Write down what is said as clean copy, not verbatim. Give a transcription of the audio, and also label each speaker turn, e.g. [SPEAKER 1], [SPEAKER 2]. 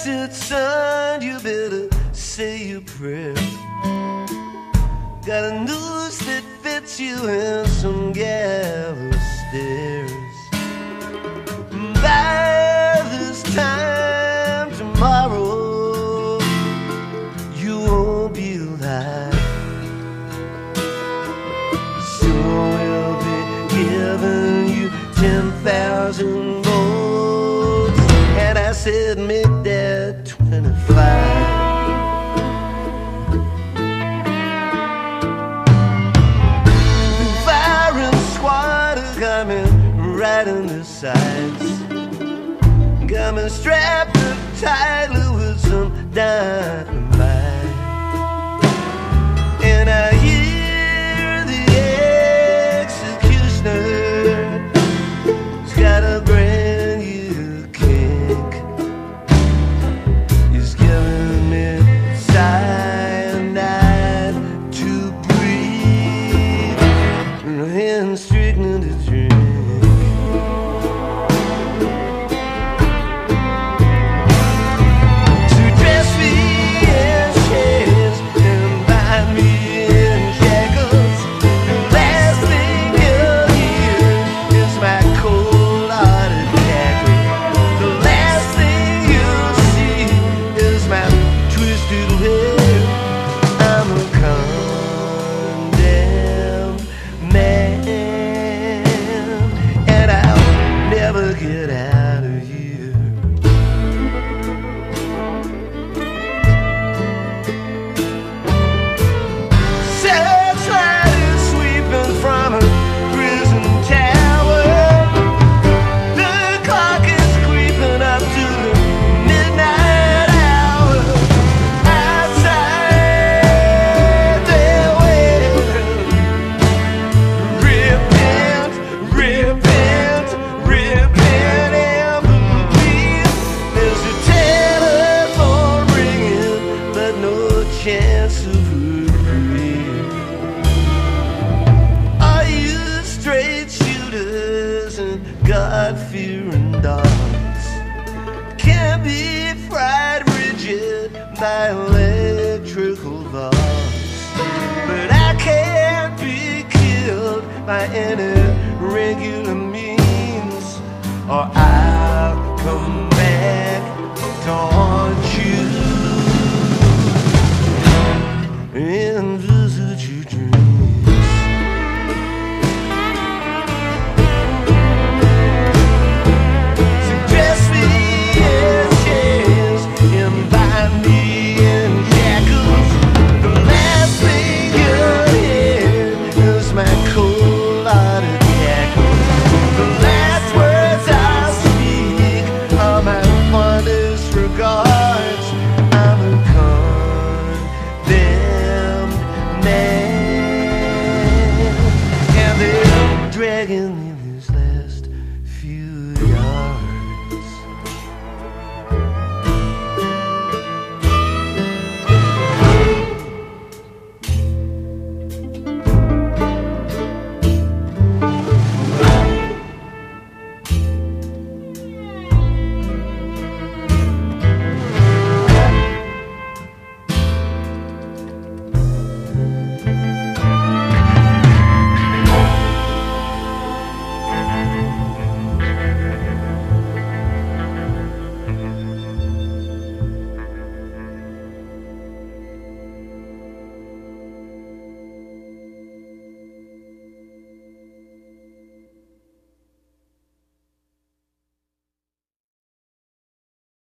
[SPEAKER 1] said, son, you better say your prayer. Got a noose that fits you in some gallows stairs. By this time tomorrow, you won't be alive. Soon we'll be giving you 10,000 votes. And I said, make that 25. Right on the sides, got me strapped up tightly with some dynamite. And I hear the executioner, he's got a brand new kick. He's giving me cyanide to breathe and strychnine to drink. Get out of here. Searchlight is sweeping from a prison tower. The clock is creeping up to the midnight hour. Outside they're waiting. Repent, repent, repent. Chance of reprieve. Are you straight shooters and God-fearing dogs? Can't be fried rigid by electrical laws. But I can't be killed by any regular means, or I'll come